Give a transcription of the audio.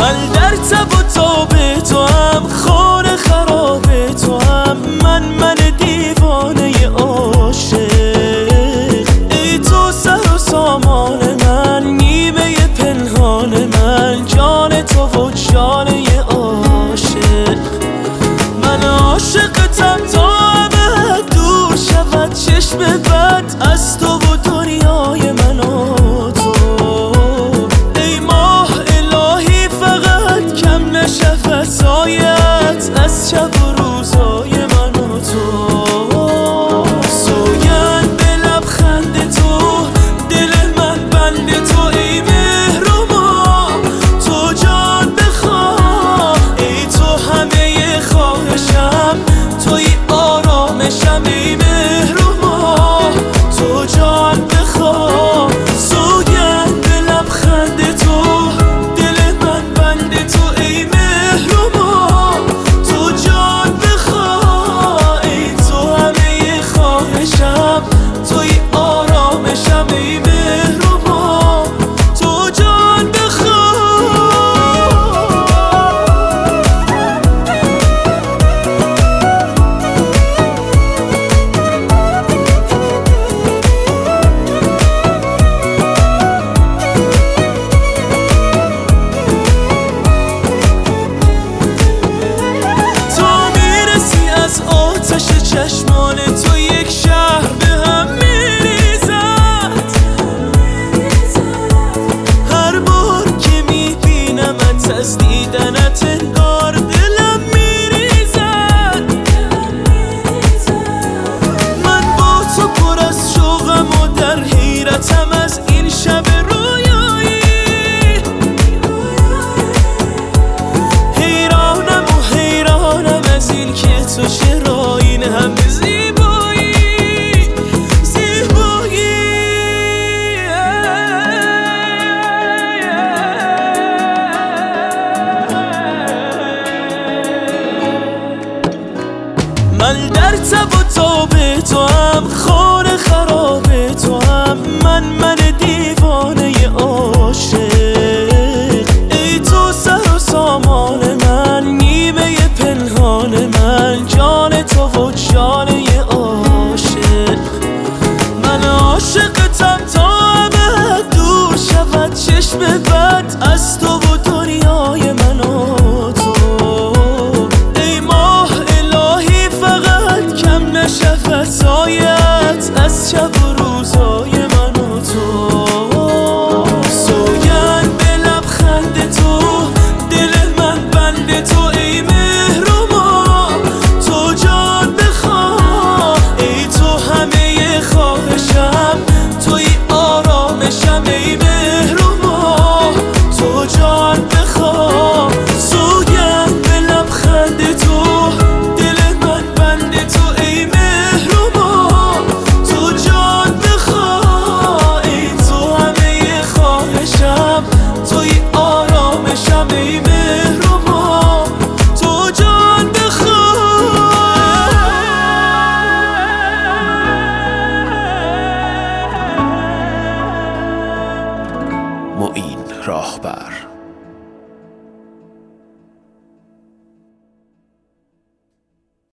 من در تب و تاب تو هم، خانه خراب تو هم، من دیوانه عاشق. ای تو سر و سامان من، نیمه پنهان من، جان تو و جانه عاشق. من عاشقتم تا ابد دور شود چشم بد از تو و دنیای من و تو. ای ماه الهی فقط کم نشه فضایت از شب و روزای من و تو. سوگند به لبخند تو، دل من بند تو، ای مهر و ماه تو جان بخواه. ای تو همه خواهشم، توی آرامشم، ای مهر و ماه تو جان بخواه. سوگند به لبخند تو، دل من بند تو، ای مهر و ماه تو جان بخواه. ای تو همه خواهشم، توی آرامشم، ای مهر و ماه تو جان بخواه. آتش چشمان تو یک شهر به هم میریزد. هر بار که میبینمت از دیدنت انگار دلم میریزد. من با تو پر از شوقم و در حیرتم از این شب رویایی. حیرانم از این که تو چرا این همه زیبایی. من در تب و تاب تو هم، خانه خراب تو هم، من دیوانه عاشق. ای تو سر و سامان من، نیمه پنهان من، جان تو و جانه عاشق. من عاشقتم تا ابد دور شود چشم بد از تو و دنیای من و تو. ای ماه الهی فقط کم نشه فضایت از شب